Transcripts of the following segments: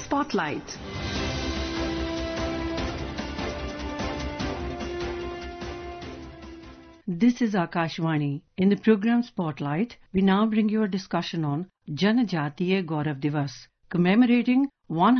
Spotlight. This is Akashvani. In the program Spotlight, we now bring you a discussion on Janajatiya Gaurav Divas, commemorating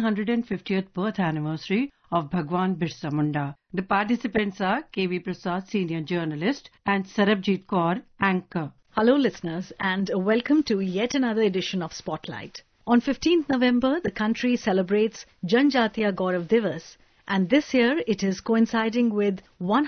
150th birth anniversary of Bhagwan Birsa Munda. The participants are K.V. Prasad, senior journalist, and Sarabjit Kaur, anchor. Hello listeners, and welcome to yet another edition of Spotlight. On 15th November, the country celebrates Janajatiya Gaurav Divas, and this year it is coinciding with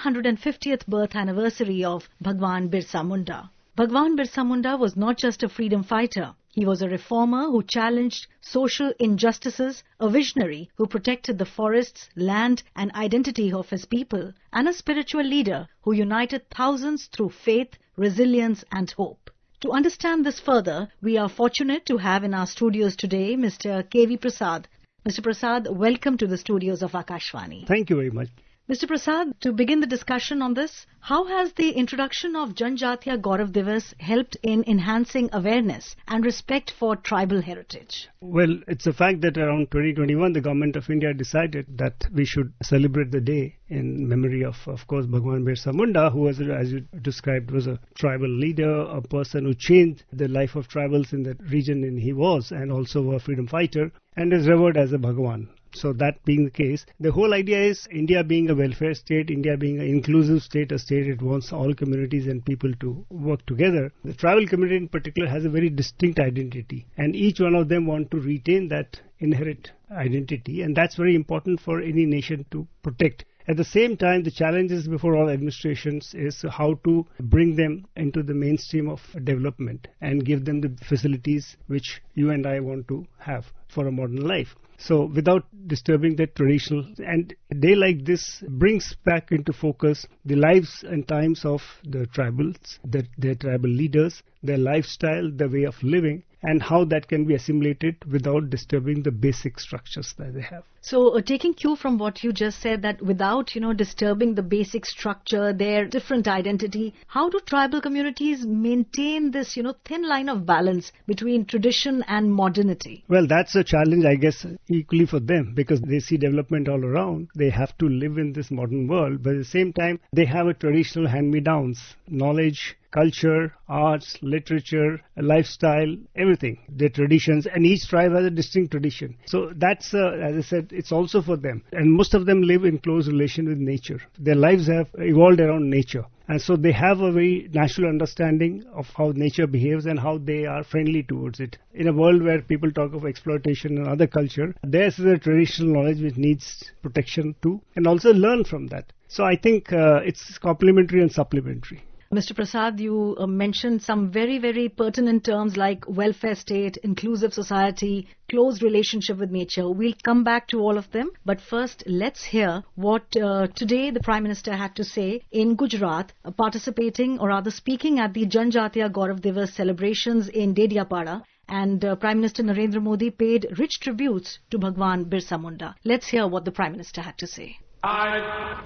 150th birth anniversary of Bhagwan Birsa Munda. Bhagwan Birsa Munda was not just a freedom fighter. He was a reformer who challenged social injustices, a visionary who protected the forests, land and identity of his people, and a spiritual leader who united thousands through faith, resilience and hope. To understand this further, we are fortunate to have in our studios today Mr. K.V. Prasad. Mr. Prasad, welcome to the studios of Akashvani. Thank you very much. Mr. Prasad, to begin the discussion on this, how has the introduction of Janajatiya Gaurav Divas helped in enhancing awareness and respect for tribal heritage? Well, it's a fact that around 2021, the Government of India decided that we should celebrate the day in memory of course, Bhagwan Birsa Munda, who was, as you described, was a tribal leader, a person who changed the life of tribals in the region he was, and also a freedom fighter, and is revered as a Bhagwan. So that being the case, the whole idea is India being a welfare state, India being an inclusive state, a state that wants all communities and people to work together. The tribal community in particular has a very distinct identity, and each one of them want to retain that inherent identity, and that's very important for any nation to protect. At the same time, the challenges before all administrations is how to bring them into the mainstream of development and give them the facilities which you and I want to have for a modern life. So without disturbing the traditional, and a day like this brings back into focus the lives and times of the tribals, their tribal leaders, their lifestyle, their way of living, and how that can be assimilated without disturbing the basic structures that they have. So taking cue from what you just said, that without, disturbing the basic structure, their different identity, how do tribal communities maintain this, thin line of balance between tradition and modernity? Well, that's a challenge, I guess, equally for them, because they see development all around. They have to live in this modern world, but at the same time, they have a traditional hand-me-downs, knowledge, culture, arts, literature, lifestyle, everything, their traditions, and each tribe has a distinct tradition. So that's, as I said, it's also for them. And most of them live in close relation with nature. Their lives have evolved around nature. And so they have a very natural understanding of how nature behaves and how they are friendly towards it. In a world where people talk of exploitation and other culture, theirs is a traditional knowledge which needs protection too, and also learn from that. So I think it's complementary and supplementary. Mr. Prasad, you mentioned some very, very pertinent terms like welfare state, inclusive society, close relationship with nature. We'll come back to all of them. But first, let's hear what today the Prime Minister had to say in Gujarat, participating or rather speaking at the Janajatiya Gaurav Divas celebrations in Dediapada. And Prime Minister Narendra Modi paid rich tributes to Bhagwan Birsa Munda. Let's hear what the Prime Minister had to say. आज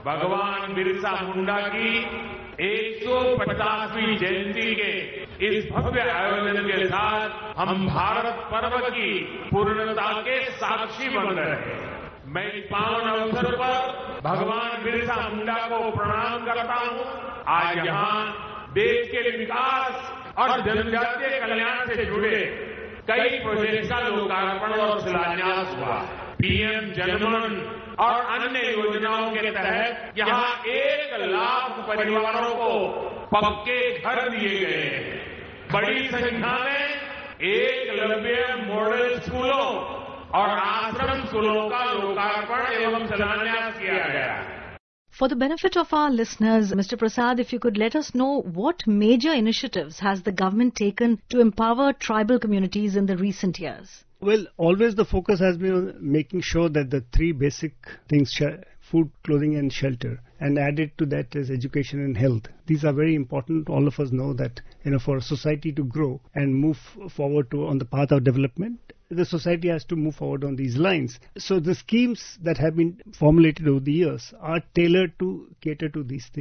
भगवान बिरसा मुंडा की 150वीं जयंती के इस भव्य आयोजन के साथ हम भारत पर्व की पूर्णता के साक्षी बन रहे हैं। मैं इस पावन अवसर पर भगवान बिरसा मुंडा को प्रणाम करता हूं। आज यहां देश के विकास और जनजातीय कल्याण से जुड़े कई प्रोजेक्ट का लोकार्पण और शिलान्यास हुआ। पीएम जनमन और अन्य योजनाओं के तहत यहां 1 लाख परिवारों को पक्के घर दिए गए हैं। बड़ी संख्या में एकलव्य मॉडल स्कूलों और आश्रम स्कूलों का लोकार्पण एवं शिलान्यास किया गया। For the benefit of our listeners, Mr. Prasad, if you could let us know what major initiatives has the government taken to empower tribal communities in the recent years? Well, always the focus has been on making sure that the three basic things, food, clothing and shelter, and added to that is education and health. These are very important. All of us know that, for a society to grow and move forward on the path of development, the society has to move forward on these lines. So the schemes that have been formulated over the years are tailored to cater to these things.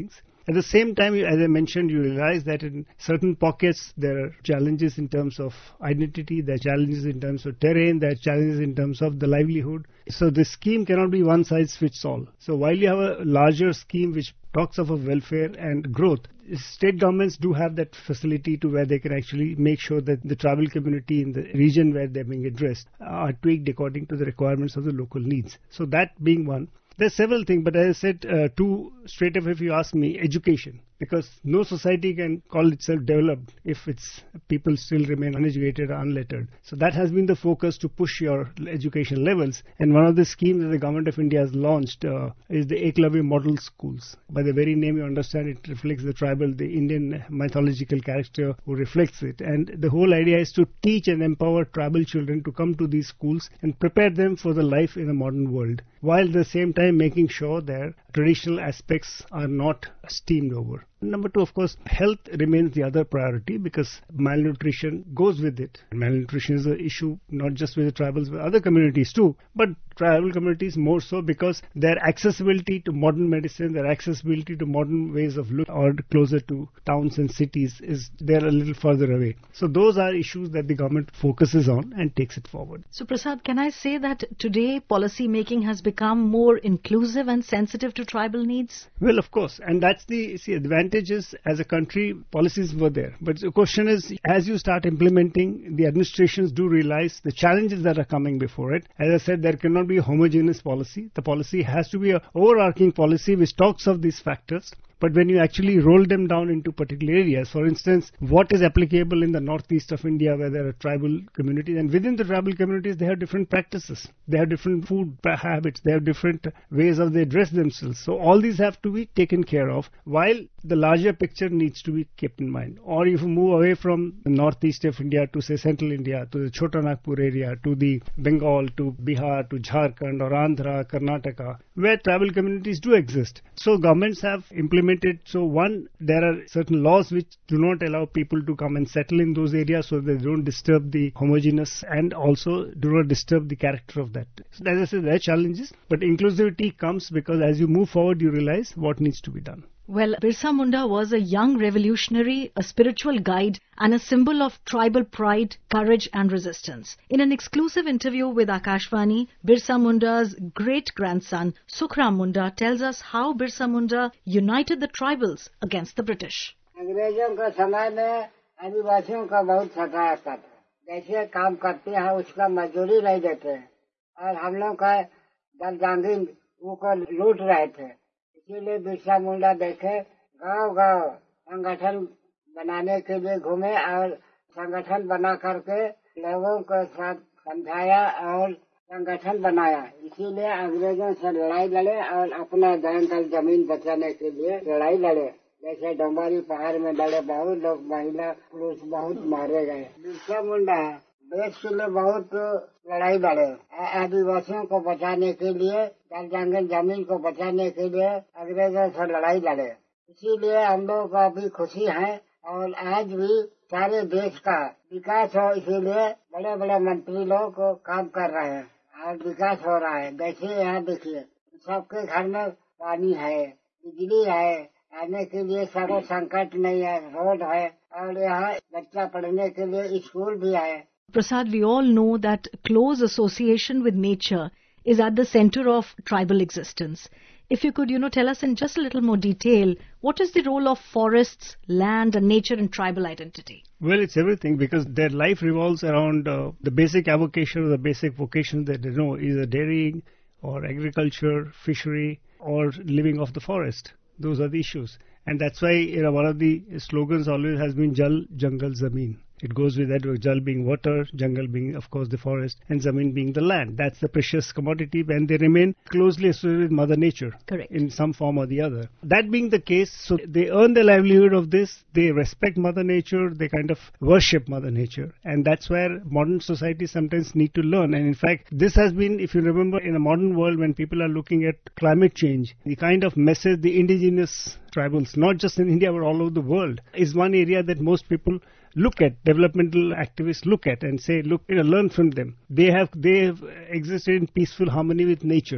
At the same time, as I mentioned, you realize that in certain pockets there are challenges in terms of identity, there are challenges in terms of terrain, there are challenges in terms of the livelihood. So the scheme cannot be one size fits all. So while you have a larger scheme which talks of a welfare and growth, state governments do have that facility to where they can actually make sure that the tribal community in the region where they're being addressed are tweaked according to the requirements of the local needs. So that being one. There's several things, but as I said, two straight up, if you ask me, education. Because no society can call itself developed if its people still remain uneducated or unlettered. So that has been the focus, to push your education levels. And one of the schemes that the Government of India has launched is the Eklavya Model Schools. By the very name, you understand it reflects the tribal, the Indian mythological character who reflects it. And the whole idea is to teach and empower tribal children to come to these schools and prepare them for the life in a modern world, while at the same time making sure their traditional aspects are not steamed over. Number two, of course, health remains the other priority, because malnutrition goes with it. Malnutrition is an issue not just with the tribals, but other communities too, but tribal communities more so, because their accessibility to modern medicine, their accessibility to modern ways of living or closer to towns and cities, is they're a little further away. So those are issues that the government focuses on and takes it forward. So Prasad, can I say that today policy making has become more inclusive and sensitive to tribal needs? Well, of course, and that's the advantage is, as a country, policies were there. But the question is, as you start implementing, the administrations do realize the challenges that are coming before it. As I said, there cannot be a homogeneous policy. The policy has to be an overarching policy which talks of these factors. But when you actually roll them down into particular areas, for instance, what is applicable in the northeast of India where there are tribal communities, and within the tribal communities they have different practices, they have different food habits, they have different ways of they dress themselves. So all these have to be taken care of, while the larger picture needs to be kept in mind. Or if you move away from the northeast of India to, say, central India, to the Chota Nagpur area, to the Bengal, to Bihar, to Jharkhand or Andhra, Karnataka, where tribal communities do exist. So governments have implemented. So one, there are certain laws which do not allow people to come and settle in those areas, so they don't disturb the homogeneous and also do not disturb the character of that. So as I said, there are challenges, but inclusivity comes because as you move forward, you realize what needs to be done. Well, Birsa Munda was a young revolutionary, a spiritual guide and a symbol of tribal pride, courage and resistance. In an exclusive interview with Akashvani, Birsa Munda's great-grandson Sukhram Munda tells us how Birsa Munda united the tribals against the British. अंग्रेजों के समय में आदिवासियों का बहुत सताया था। जैसे काम करते हैं उसका मजदूरी नहीं देते और हम लोग का दल जांगीर वो लूट रहे थे। इसीलिए बिरसा मुंडा देखे गांव-गांव संगठन बनाने के लिए घूमे और संगठन बना करके लोगों के साथ समझाया और संगठन बनाया। इसीलिए अंग्रेजों से लड़ाई लड़े और अपना जंगल जमीन बचाने के लिए लड़ाई लड़े। जैसे डोंबारी पहाड़ में लड़े, बहुत लोग, महिला पुरुष बहुत मारे गए। बिरसा मुंडा देश के लिए बहुत लड़ाई लड़े, आदिवासियों को बचाने के लिए, जंगल जमीन को बचाने के लिए अंग्रेजों से लड़ाई लड़े। इसीलिए हम लोग को अभी खुशी है और आज भी सारे देश का विकास हो, इसीलिए बड़े बड़े मंत्री लोग काम कर रहे हैं और विकास हो रहा है। जैसे यहाँ देखिए, सबके घर में पानी है, बिजली है, आने के लिए सबको संकट नहीं है, रोड है और यहाँ बच्चा पढ़ने के लिए स्कूल भी है। Prasad, we all know that close association with nature is at the center of tribal existence. If you could, tell us in just a little more detail, what is the role of forests, land and nature in tribal identity? Well, it's everything, because their life revolves around the basic avocation or the basic vocation that they know, either dairying or agriculture, fishery or living off the forest. Those are the issues. And that's why one of the slogans always has been Jal, Jangal, Zameen. It goes with that, Jal being water, Jangal being, of course, the forest, and Zameen being the land. That's the precious commodity, and they remain closely associated with Mother Nature. Correct. In some form or the other. That being the case, so they earn their livelihood of this, they respect Mother Nature, they kind of worship Mother Nature. And that's where modern society sometimes need to learn. And in fact, this has been, if you remember, in a modern world when people are looking at climate change, the kind of message the indigenous tribals, not just in India but all over the world, is one area that most people look at, developmental activists look at and say, look, learn from them. They have existed in peaceful harmony with nature.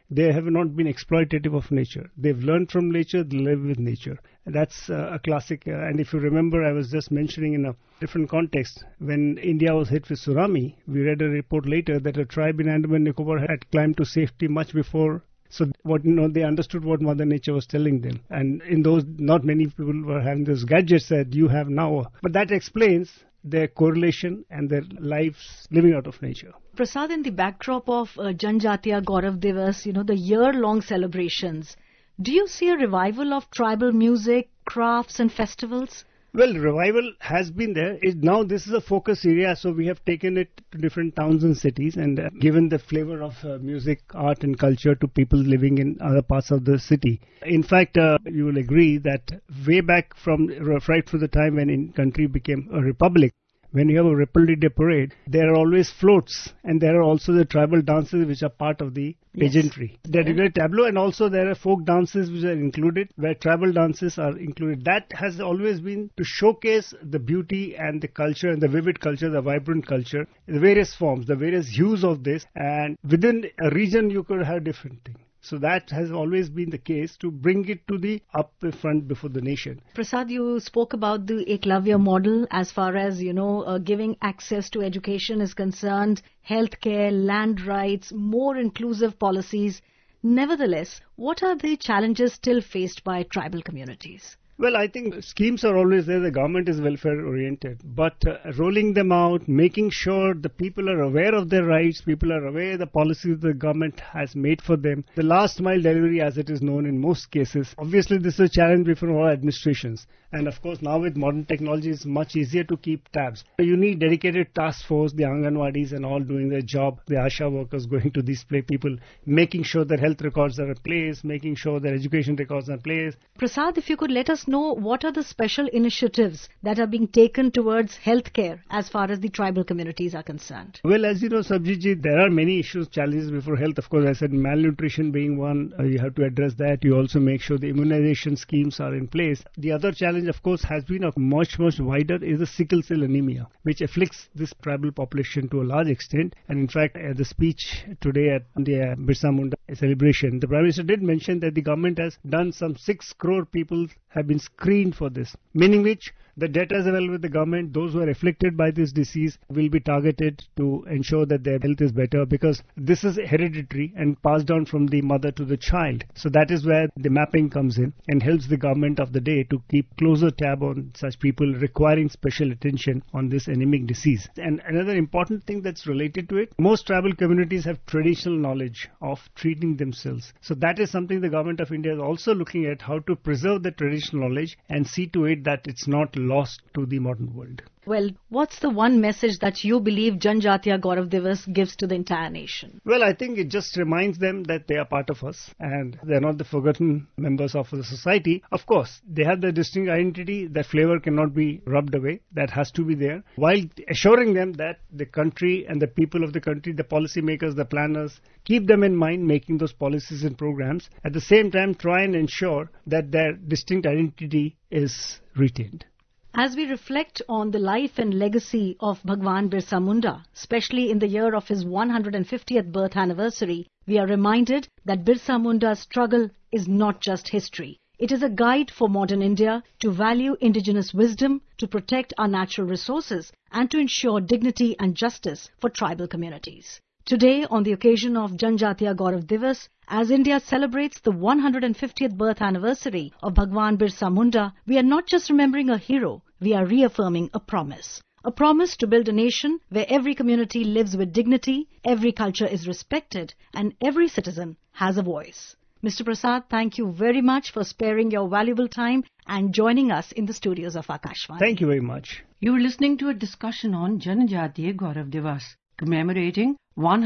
they have not been exploitative of nature. They've learned from nature, they live with nature. That's a classic. And if you remember, I was just mentioning in a different context, when India was hit with tsunami, we read a report later that a tribe in Andaman and Nicobar had climbed to safety much before. So they understood what Mother Nature was telling them. And in those, not many people were having those gadgets that you have now. But that explains their correlation and their lives living out of nature. Prasad, in the backdrop of Janjatiya Gaurav Divas, the year-long celebrations, do you see a revival of tribal music, crafts and festivals? Well, revival has been there. Now this is a focus area, so we have taken it to different towns and cities and given the flavor of music, art and culture to people living in other parts of the city. In fact, you will agree that way back from right from the time when the country became a republic, when you have a Republic Day parade, there are always floats and there are also the tribal dances which are part of the pageantry. Yes. There are tableau and also there are folk dances which are included, where tribal dances are included. That has always been to showcase the beauty and the culture and the vivid culture, the vibrant culture, the various forms, the various hues of this, and within a region you could have different things. So that has always been the case, to bring it to the up front before the nation. Prasad, you spoke about the Eklavya model as far as, giving access to education is concerned, healthcare, land rights, more inclusive policies. Nevertheless, what are the challenges still faced by tribal communities? Well, I think schemes are always there. The government is welfare oriented, but rolling them out, making sure the people are aware of their rights, people are aware of the policies the government has made for them. The last mile delivery, as it is known in most cases, obviously this is a challenge before all administrations. And of course, now with modern technology, it's much easier to keep tabs. You need dedicated task force, the Anganwadis and all doing their job, the Asha workers going to these people, making sure that health records are in place, making sure that education records are in place. Prasad, if you could let us know, what are the special initiatives that are being taken towards healthcare as far as the tribal communities are concerned? Well, as you know, Sabjit, there are many issues, challenges before health. Of course, I said malnutrition being one. You have to address that. You also make sure the immunization schemes are in place. The other challenge, of course, has been much wider, is the sickle cell anemia, which afflicts this tribal population to a large extent. And in fact, at the speech today at the Birsa Munda celebration, the Prime Minister did mention that the government has done some 6 crore people have been screened for this, meaning which the data is available with the government. Those who are afflicted by this disease will be targeted to ensure that their health is better, because this is hereditary and passed down from the mother to the child. So that is where the mapping comes in and helps the government of the day to keep closer tab on such people requiring special attention on this anemic disease. And another important thing that's related to it, most tribal communities have traditional knowledge of treating themselves. So that is something the government of India is also looking at, how to preserve the traditional knowledge and see to it that it's not lost to the modern world. Well, what's the one message that you believe Janjatiya Gaurav Divas gives to the entire nation? Well, I think it just reminds them that they are part of us and they're not the forgotten members of the society. Of course, they have their distinct identity. Their flavor cannot be rubbed away. That has to be there, while assuring them that the country and the people of the country, the policymakers, the planners, keep them in mind making those policies and programs. At the same time, try and ensure that their distinct identity is retained. As we reflect on the life and legacy of Bhagwan Birsa Munda, especially in the year of his 150th birth anniversary, we are reminded that Birsa Munda's struggle is not just history. It is a guide for modern India to value indigenous wisdom, to protect our natural resources, and to ensure dignity and justice for tribal communities. Today, on the occasion of Janjatiya Gaurav Divas, as India celebrates the 150th birth anniversary of Bhagwan Birsa Munda, we are not just remembering a hero, we are reaffirming a promise. A promise to build a nation where every community lives with dignity, every culture is respected, and every citizen has a voice. Mr. Prasad, thank you very much for sparing your valuable time and joining us in the studios of Akashvani. Thank you very much. You were listening to a discussion on Janjatiya Gaurav Divas, commemorating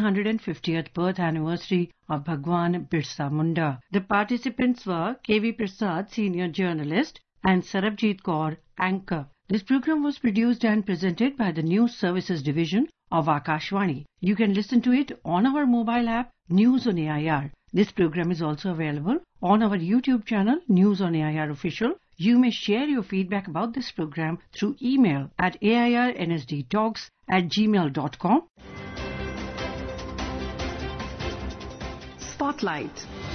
150th birth anniversary of Bhagwan Birsa Munda. The participants were K.V. Prasad, senior journalist, and Sarabjit Kaur, anchor. This program was produced and presented by the News Services Division of Akashvani. You can listen to it on our mobile app, News on AIR. This program is also available on our YouTube channel, News on AIR Official. You may share your feedback about this program through email at airnsdtalks@gmail.com. Spotlight.